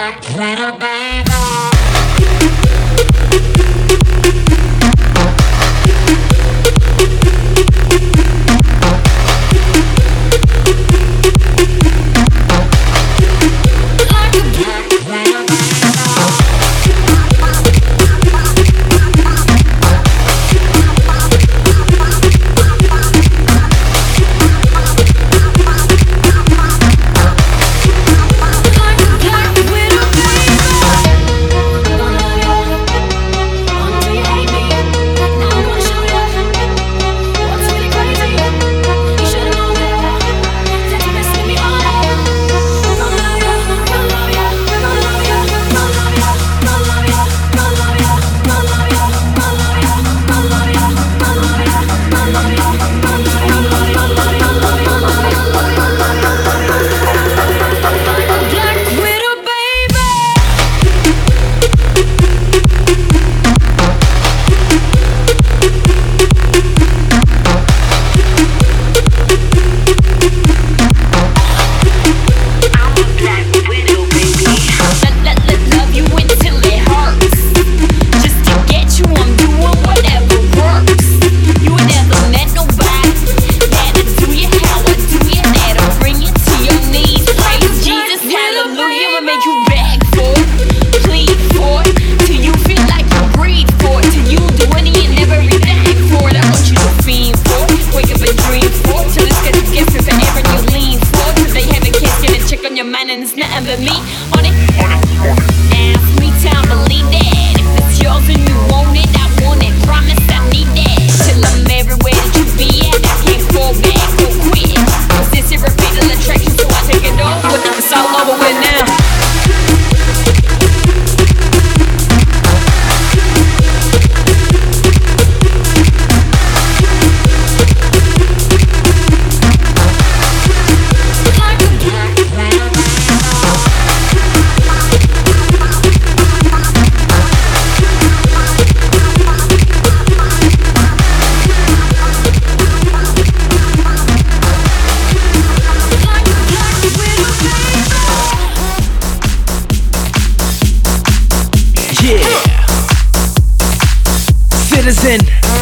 Citizen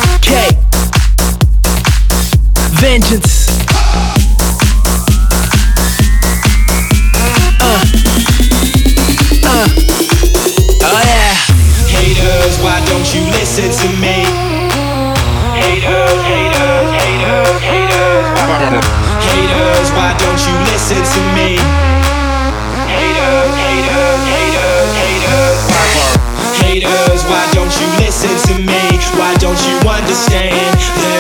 K Vengeance. Oh yeah. Haters, why don't you listen to me? Haters, haters, haters, haters. Haters, why don't you listen to me? Haters, haters, haters, haters. Haters, why don't you listen to me? Why don't you understand that